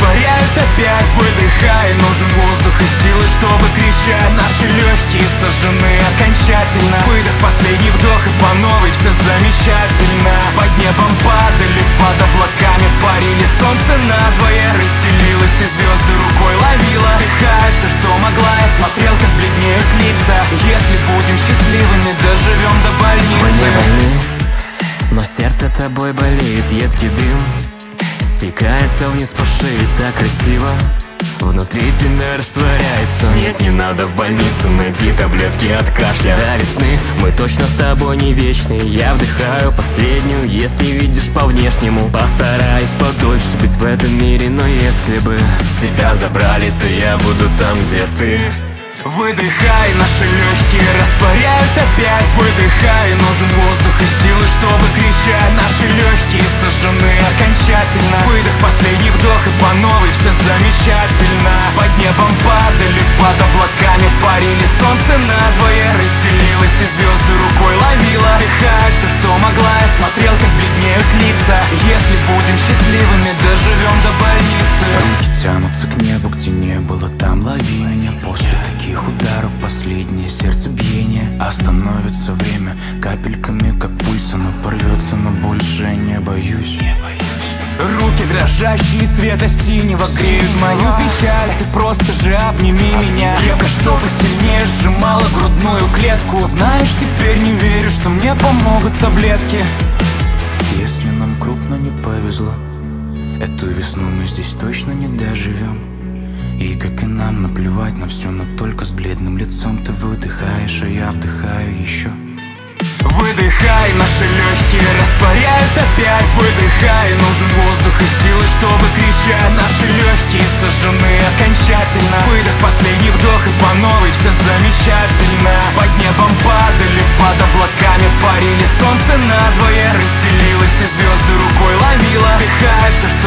растворяют опять. Выдыхай, нужен воздух и силы, чтобы кричать. Наши легкие сожжены окончательно. Выдох, последний вдох и по новой все замечательно. Под небом падали, под облаками парили. Солнце надвое расстелилось, ты звезды рукой ловила. Вдыхай все, что могла, я смотрел, как бледнеют лица. Если будем счастливыми, доживем до больницы. Мы не больны, но сердце тобой болеет. Едкий дым стекается вниз по шее, так красиво. Внутри тебя растворяется. Нет, не надо в больницу, найди таблетки от кашля. До весны мы точно с тобой не вечные. Я вдыхаю последнюю, если видишь по внешнему. Постараюсь подольше быть в этом мире, но если бы тебя забрали, то я буду там, где ты. Выдыхай, наши легкие растворяют опять. Выдыхай, нужен воздух и силы, чтобы кричать. Наши легкие сожжены окончательно. Выдох, последний вдох и по новой все замечательно. Под небом падали, под облаками парили. Солнце надвое расстелилось, ты звезды рукой ловила. Вдыхай все, что могла, я смотрел, как бледнеют лица. Если будем счастливыми, доживем до больницы. Руки тянутся к небу, где не было, там лови меня. После таких ударов последнее сердцебиение. Остановится время капельками, как пульс. Оно порвется, но больше не боюсь. Руки дрожащие цвета синего греют мою печаль. Ты просто же обними меня крепко, что посильнее сжимала грудную клетку. Знаешь, теперь не верю, что мне помогут таблетки. Если нам крупно не повезло, эту весну мы здесь точно не доживем. И как и нам наплевать на все, но только с бледным лицом ты выдыхаешь, а я вдыхаю еще. Выдыхай, наши легкие растворяют опять. Выдыхай, нужен воздух и силы, чтобы кричать. Наши легкие сожжены окончательно. Выдох, последний вдох и по новой все замечательно. Под небом падали, под облаками парили. Солнце надвое расстелилось, ты звезды рукой ловила. Вдыхай все, что